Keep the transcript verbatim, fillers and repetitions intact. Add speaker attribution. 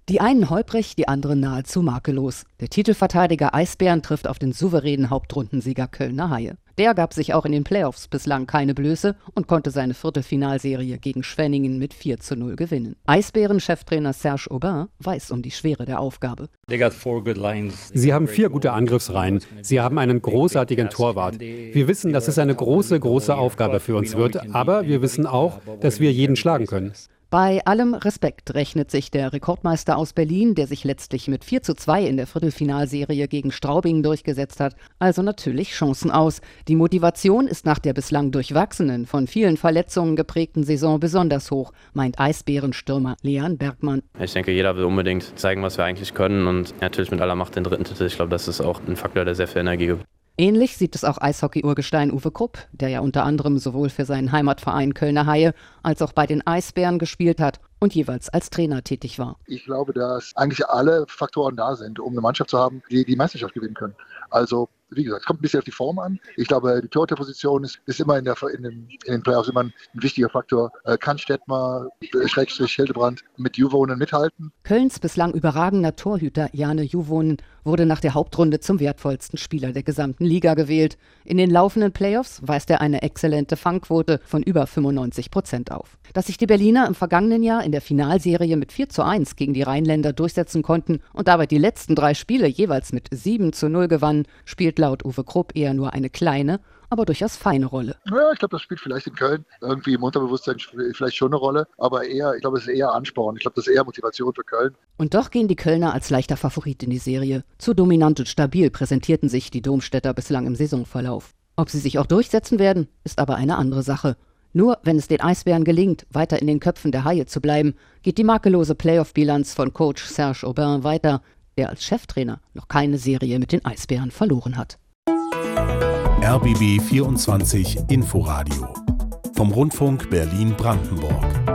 Speaker 1: Die einen holprig, die anderen nahezu makellos. Der Titelverteidiger Eisbären trifft auf den souveränen Hauptrundensieger Kölner Haie. Der gab sich auch in den Playoffs bislang keine Blöße und konnte seine Viertelfinalserie gegen Schwenningen mit vier zu null gewinnen. Eisbären-Cheftrainer Serge Aubin weiß um die Schwere der Aufgabe.
Speaker 2: Sie haben vier gute Angriffsreihen. Sie haben einen großartigen Torwart. Wir wissen, dass es eine große, große Aufgabe für uns wird, aber wir wissen auch, dass wir jeden schlagen können.
Speaker 1: Bei allem Respekt rechnet sich der Rekordmeister aus Berlin, der sich letztlich mit vier zu zwei in der Viertelfinalserie gegen Straubing durchgesetzt hat, also natürlich Chancen aus. Die Motivation ist nach der bislang durchwachsenen, von vielen Verletzungen geprägten Saison besonders hoch, meint Eisbärenstürmer Leon Bergmann.
Speaker 3: Ich denke, jeder will unbedingt zeigen, was wir eigentlich können und natürlich mit aller Macht den dritten Titel. Ich glaube, das ist auch ein Faktor, der sehr viel Energie gibt.
Speaker 1: Ähnlich sieht es auch Eishockey-Urgestein Uwe Krupp, der ja unter anderem sowohl für seinen Heimatverein Kölner Haie als auch bei den Eisbären gespielt hat und jeweils als Trainer tätig war.
Speaker 4: Ich glaube, dass eigentlich alle Faktoren da sind, um eine Mannschaft zu haben, die die Meisterschaft gewinnen können. Also, wie gesagt, es kommt ein bisschen auf die Form an. Ich glaube, die Torhüterposition ist, ist immer in, der, in, den, in den Playoffs immer ein, ein wichtiger Faktor. Äh, kann Stettmar, Schrägstrich Hildebrand mit Juvonen mithalten?
Speaker 1: Kölns bislang überragender Torhüter Jane Juvonen wurde nach der Hauptrunde zum wertvollsten Spieler der gesamten Liga gewählt. In den laufenden Playoffs weist er eine exzellente Fangquote von über fünfundneunzig Prozent auf. Dass sich die Berliner im vergangenen Jahr in der Finalserie mit vier zu eins gegen die Rheinländer durchsetzen konnten und dabei die letzten drei Spiele jeweils mit sieben zu null gewannen, spielt laut Uwe Krupp eher nur eine kleine, aber durchaus feine Rolle.
Speaker 4: Ja, ich glaube, das spielt vielleicht in Köln irgendwie im Unterbewusstsein vielleicht schon eine Rolle, aber eher, ich glaube, es ist eher Ansporn. Ich glaube, das ist eher Motivation für Köln.
Speaker 1: Und doch gehen die Kölner als leichter Favorit in die Serie. Zu dominant und stabil präsentierten sich die Domstädter bislang im Saisonverlauf. Ob sie sich auch durchsetzen werden, ist aber eine andere Sache. Nur wenn es den Eisbären gelingt, weiter in den Köpfen der Haie zu bleiben, geht die makellose Playoff-Bilanz von Coach Serge Aubin weiter, der als Cheftrainer noch keine Serie mit den Eisbären verloren hat.
Speaker 5: R B B vierundzwanzig Inforadio vom Rundfunk Berlin-Brandenburg.